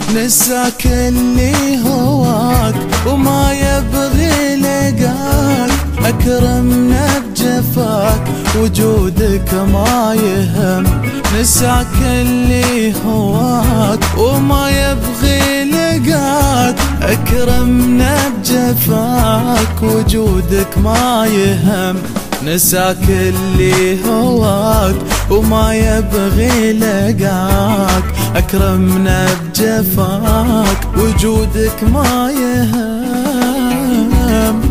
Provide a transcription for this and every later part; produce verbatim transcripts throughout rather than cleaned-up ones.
نساك اللي هواك وما يبغي لقاك، أكرمنا بجفاك وجودك ما يهم. نساك اللي هواك وما يبغي لقاك، أكرمنا بجفاك وجودك ما يهم. نساك اللي هواك وما يبغي لقاك، أكرمنا بجفاك وجودك ما يهم.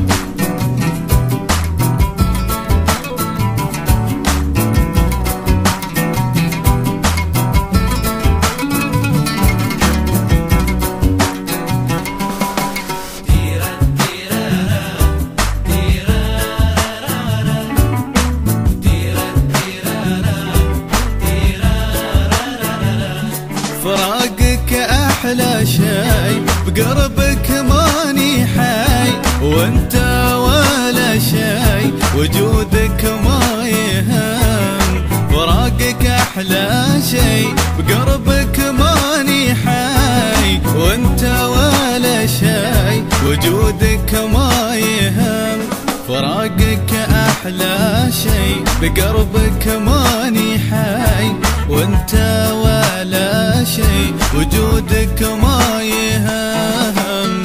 فراقك أحلى شي، بقربك ماني حي، وانت ولا شي وجودك ما يهم. فراقك أحلى شي، بقربك ماني حي، وانت ولا شي وجودك ما يهم. فراقك أحلى شي، بقربك ماني حي، وانت ولا شي وجودك ما يهم.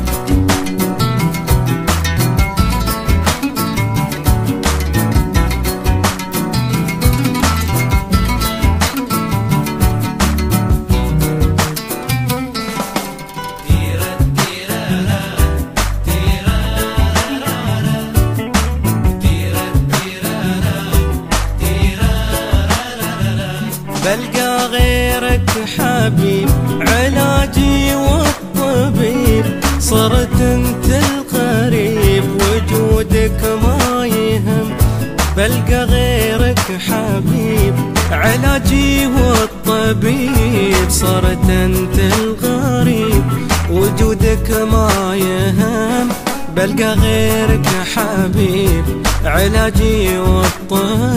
بلقى غيرك حبيب، علاجي والطبيب، صرت انت القريب وجودك ما يهم. بلقى غيرك حبيب، علاجي والطبيب، صرت انت الغريب وجودك ما يهم. بلقى غيرك حبيب، علاجي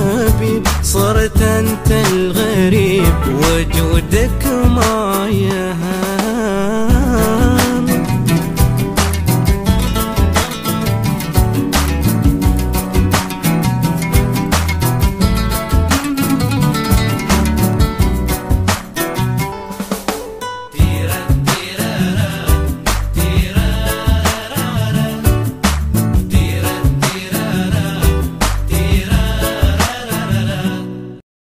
والطبيب، صرت انت الغريب وجودك ما يهم.